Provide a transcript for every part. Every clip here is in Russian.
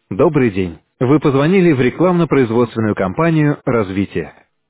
Добрый день. Вы позвонили в рекламно-производственную компанию «Развитие».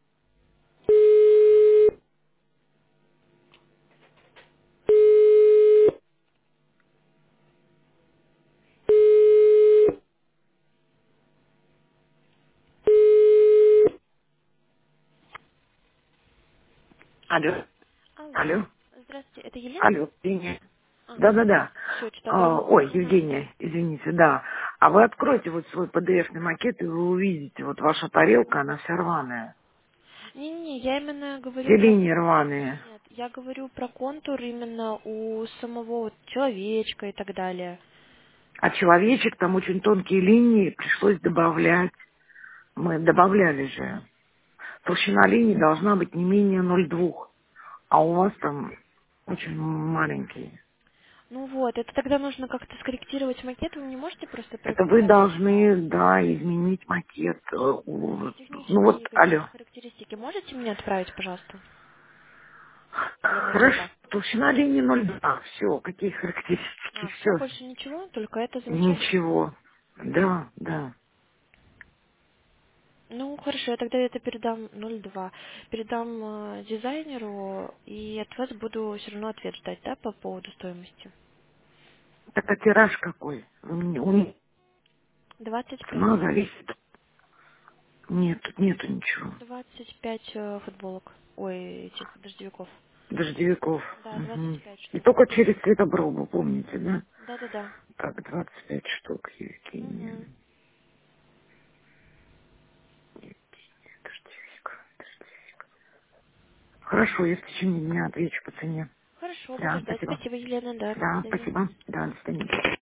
Алло, Алло. алло, Здравствуйте, это Елена? алло, Евгения. Ага, Да-да-да. все, что-то оглохло. Ой, Ага. Евгения, извините, да. А вы откройте вот свой PDF-ный макет, и вы увидите, вот ваша тарелка, она вся рваная. Не-не-не, я именно говорю Все про... линии рваные. Нет, я говорю про контур именно у самого вот человечка и так далее. А человечек, там очень тонкие линии, пришлось добавлять. Мы добавляли же. Толщина линии должна быть не менее 0,2. А у вас там очень маленькие. Ну вот, это тогда нужно как-то скорректировать макет. Вы мне можете просто Это вы покажите, должны, да, изменить макет. Ну вот, технические какие-то алло. характеристики можете мне отправить, пожалуйста, для Хорошо. начала? Толщина линии 0,2. Все, какие характеристики, А, все, все. больше ничего, только это замечательно. Ничего. Да, да. Ну, хорошо, я тогда это передам 02. Передам дизайнеру, и от вас буду все равно ответ ждать, да, по поводу стоимости? Так а тираж какой? У меня 25. цена зависит. Нет, тут нету ничего. 25 футболок. Ой, этих дождевиков. Дождевиков. Да, Мгм. 25 И штук. только через цветопробу, помните, да? Да-да-да. Так, 25 штук, Евгения. Угу. Дождевик, дождевик. Хорошо, я в течение дня отвечу по цене. Хорошо, буду Да, ждать. спасибо. Спасибо, Елена, да. До Да, свидания. спасибо. Да, до свидания.